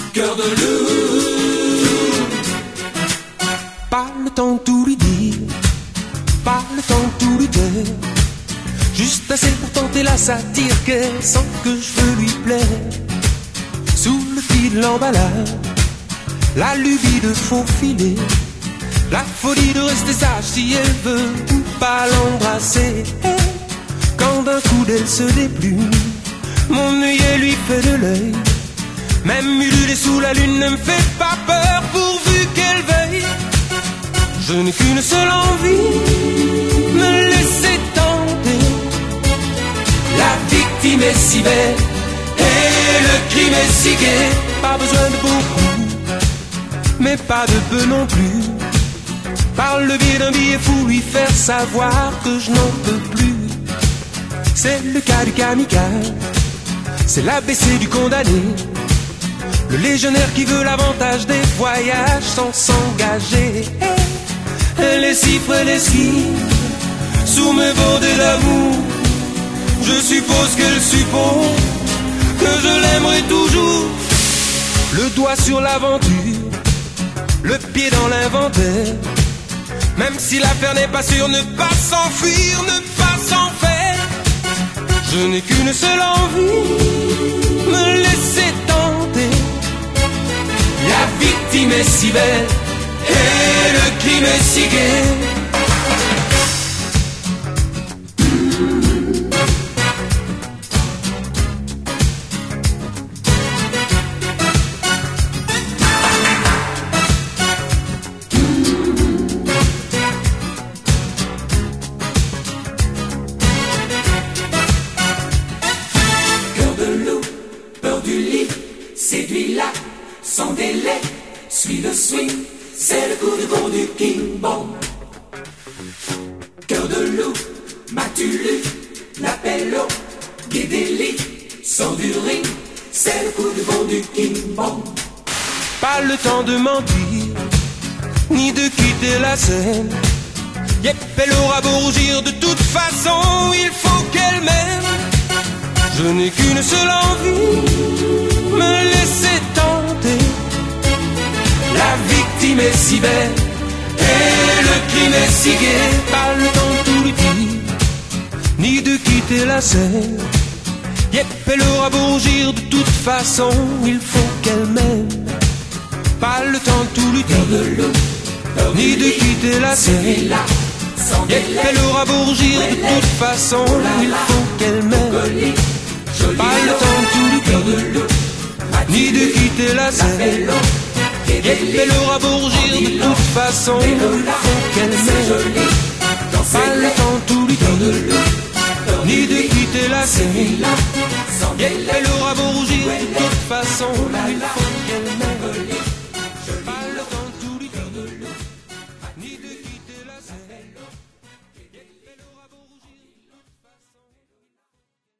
Cœur de loup. Pas le temps de tout lui dire, pas le temps de tout lui dire, juste assez pour tenter la satire qu'elle sent que je veux lui plaire. Sous le fil de l'emballage, la lubie de faufiler, la folie de rester sage si elle veut ou pas l'embrasser. Quand d'un coup d'elle se déplume, mon œillet lui fait de l'œil. Même ululer sous la lune ne me fait pas peur pourvu qu'elle veille. Je n'ai qu'une seule envie, me laisser tenter. La victime est si belle et le crime est si gai. Pas besoin de beaucoup, mais pas de peu non plus. Par le biais d'un billet fou, lui faire savoir que je n'en peux plus. C'est le cas du kamikaze, c'est l'ABC du condamné, le légionnaire qui veut l'avantage des voyages sans s'engager. Elle est si prédestinée sous mes bordées d'amour. Je suppose qu'elle suppose que je l'aimerai toujours. Le doigt sur l'aventure, le pied dans l'inventaire. Même si l'affaire n'est pas sûre, ne pas s'enfuir, ne pas s'en faire. Je n'ai qu'une seule envie, me laisser tenter. La victime est si belle et le crime est si gai. Cœur de loup, peur du lit, séduis-la sans délai, suis le swing, c'est le coup de bon du King Bong. Cœur de loup, m'as-tu lu l'appel au Guédéli, sors du ring, c'est le coup de bon du King Bong. Pas le temps de mentir, ni de quitter la scène. Yep, elle aura beau rougir, de toute façon, il faut qu'elle m'aime. Je n'ai qu'une seule envie, me laisser tenter. La victime est si belle et le crime est si gai. Pas le temps de tout lui dire, ni de quitter la scène. Yep, elle aura beau rougir, de toute façon, il faut qu'elle m'aime. Pas le temps de tout lui dire, ni de quitter la scène. Yep, elle aura beau rougir, de toute façon, il faut qu'elle m'aime. Pas le temps de tout lui dire, ni de quitter la scène. Yep, elle aura beau rougir, de toute façon, il faut qu'elle m'aime. Pas le temps de tout lui dire, ni de quitter la scène. Yep, elle aura beau rougir, de toute façon, il faut qu'elle m'aime.